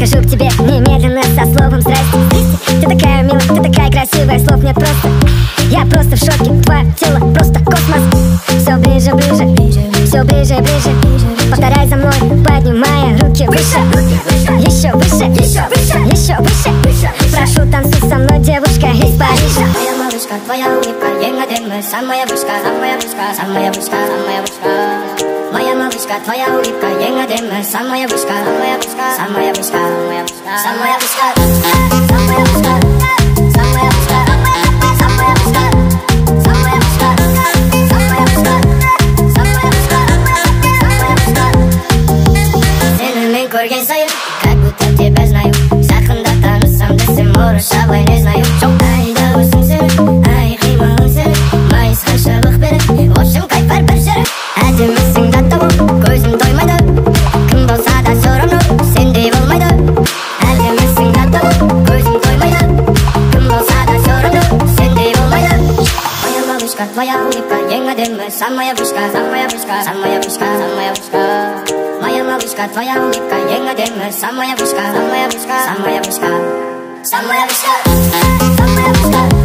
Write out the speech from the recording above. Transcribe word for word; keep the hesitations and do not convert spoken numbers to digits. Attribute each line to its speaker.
Speaker 1: Подхожу к тебе немедленно со словом здрасте. Ты такая милая, ты такая красивая, слов нет просто. Я просто в шоке, твое тело просто космос. Все ближе, ближе, все ближе, ближе. Повторяй за мной, поднимая руки выше. Еще выше, еще выше, еще выше. Прошу, танцуй со мной, девушка из Парижа.
Speaker 2: Моя малышка, твоя улыбка, еңадемі, самая вышка, самая вышка, самая вышка, самая вышка. Моя малышка, твоя улыбка, еңадемі, самая вышка, самая вышка, самая вышка, самая вышка, самая вышка, самая вышка, самая вышка, самая вышка, самая вышка, самая вышка, самая вышка, самая вышка. Сені мен көрген сайын, как будто тебя знаю. Жақында танысам десем, орысшалай не знаю. Айда өзіңсің, ай қимылыңсың, майысқан шыбық беріп, в общем кайфар бір жері. Әдемісің тәтті болып, көзім тоймайды. Кім болса да сорамын, сендей болмайды. Әдемісің тәтті болып, көзім тоймайды. Кім болса да сорамын, сендей болмайды. Моя малышка, твоя улыбка, ең әдемі, самая вышка, самая вышка, самая вышка, самая вышка. Моя малышка, твоя улыбка, ең әдемі, самая вышка, самая вышка, самая вышка, самая вышка, самая вышка.